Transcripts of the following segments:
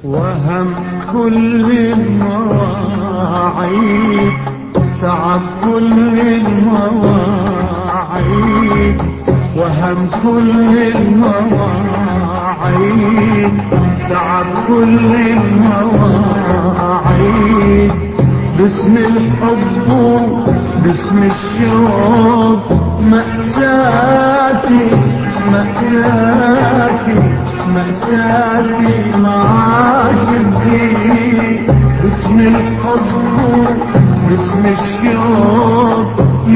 وهم كل المواعيد، تعب كل المواعيد، وهم كل المواعيد، تعب كل المواعيد. باسم الحب باسم الشوق مأساتي مأساتي مأساتي معاك تزيد. باسم الحب باسم الشوق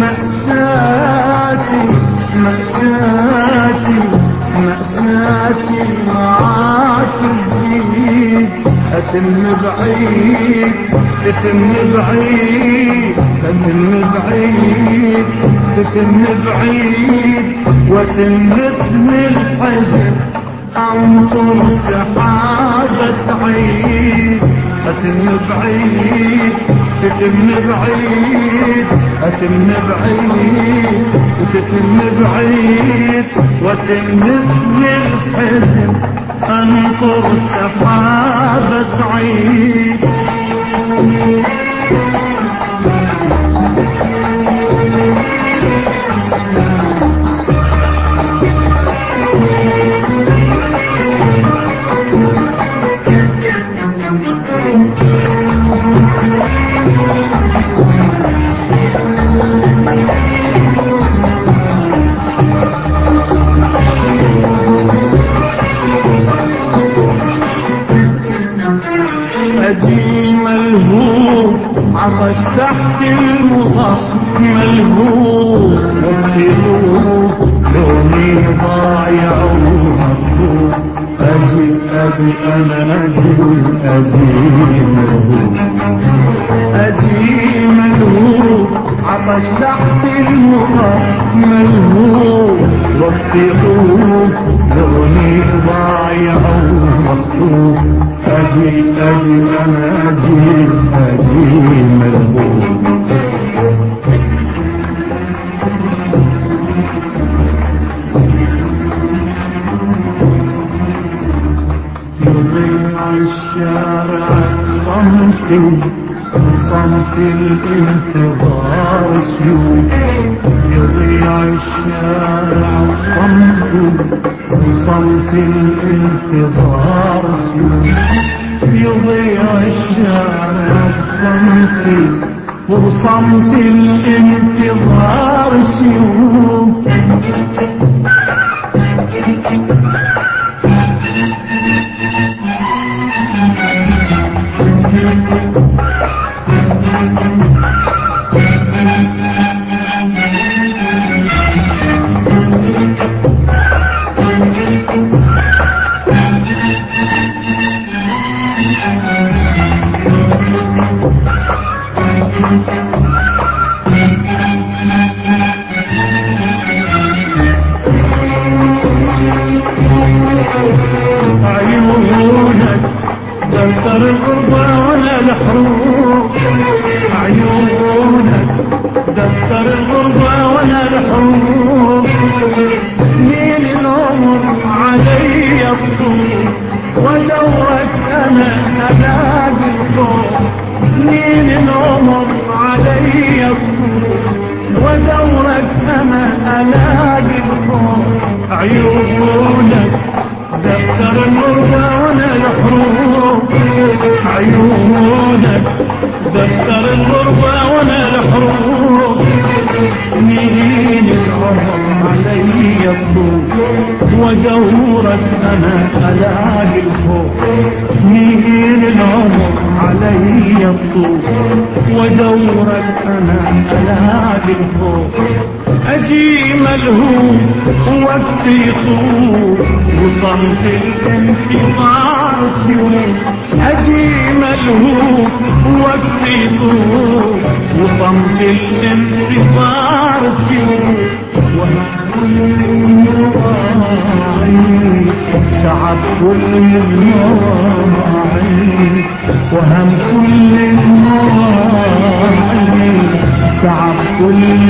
مأساتي مأساتي مأساتي معاك تزيد. أتم بعيد تتم بعيد تتم بعيد تتم بعيد وتمثل الحزن أنطر سحابة عيد. أتم بعيد تتم بعيد أتم بعيد وتتم بعيد وتمثل الحزن أنطر سحابة عيد. أجي ملهوف عطش تحت المضى ملهوف وبطلوب لوني ضايع ومطلوب. أجي أجي أنا أجي أجي ملهوف أجي ملهوف عطش تحت المضى ملهوف وبطلوب لوني ضايع ومطلوب. أجي أجي أنا أجي أجي ملهوف. يضيع الشارع صمتي صمت الانتظار سيوف. يضيع الشارع صمتي صمت الانتظار سيوف. يضيع الشارع صمتي وصمت الانتظار سيوف. عيونك دفتر الغربة ولا الحروب. عيونك دفتر الغربة ولا الحروب. سنين العمر علي الطول ودورك أنا ألاقي الخوف. سنين العمر علي الطول ودورك أنا ألاقي الخوف. عيونك دفتر الغربة ولا الحروب. عيونك دفتر الغربة ولا الحروب. سنين العمر علي الطول ودورك أنا ألاقي الخوف. سنين العمر علي الطول ودورك أنا ألاقي الخوف. أجي ملهوف وقتي يطول وصمت الانتظار سيوف. أجي ملهوف وقتي يطول وصمت الانتظار سيوف. وهم كل المواعيد تعب كل المواعيد، وهم كل المواعيد تعب كل